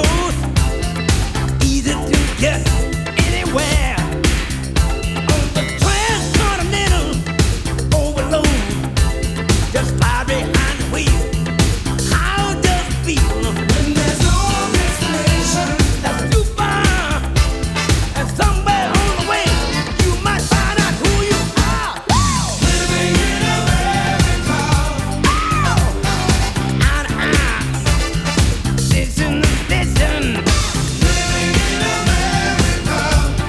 easy to get anywhere. On the transcontinental overload, just fly behind the wheel. How does it feel when there's no destination? That's too far, and somewhere on the way you might find out who you are. Living in America. Eye to eye, station to station. Living in America.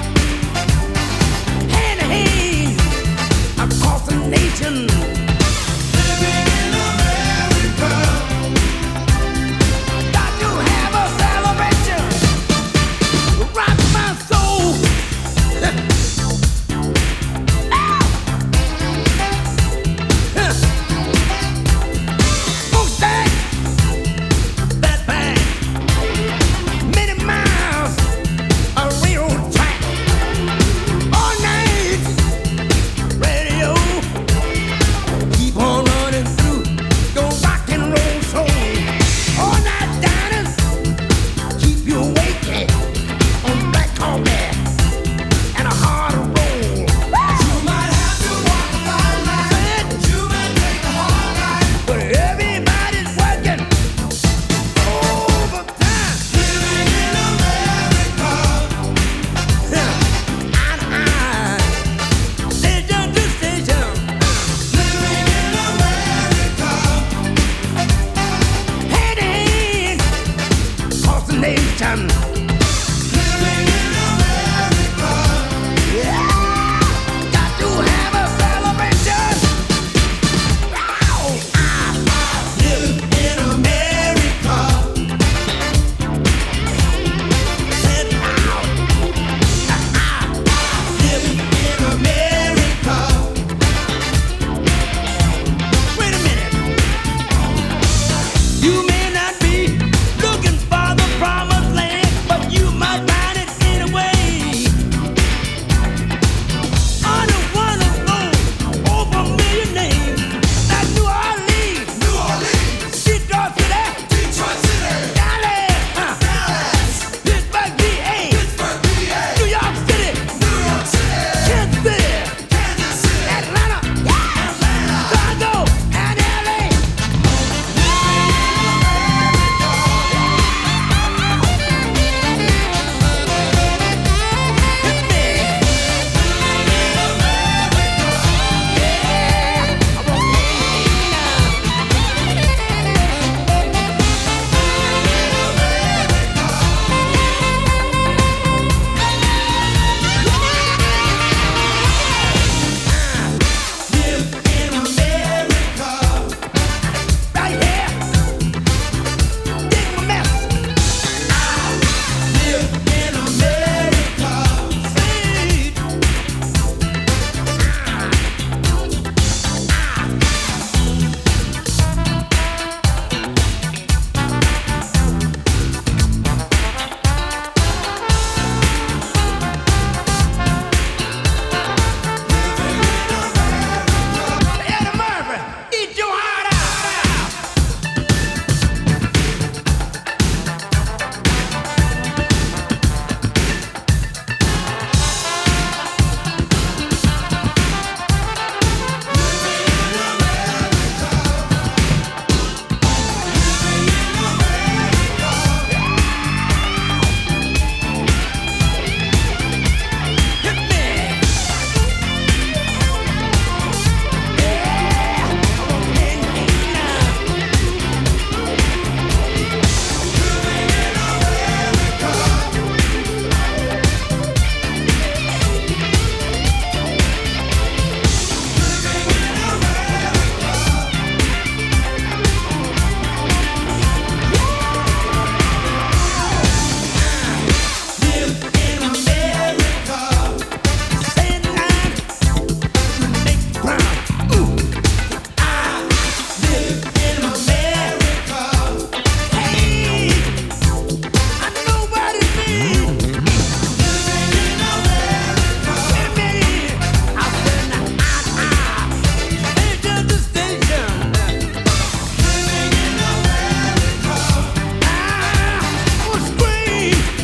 Hand to hand across the nation. Living in America. Got to have a celebration. Rock my soul. Smokestack, that bang. Many miles of railroad track. All night radio. Keep on running through your rock and roll soul. All night diners keep you awake on black coffee and a hard roll. You might have to walk a fine line. You might take a hard ride, but everybody's working overtime. Living in America. Eye to eye, station to station. Living in America. Hand to hand across the nation. Living in America. Yeah, got to have a celebration. I live in America. Said out. I live in America. Wait a minute. You may not be looking for the promised land, but you might find it anywhere.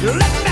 Let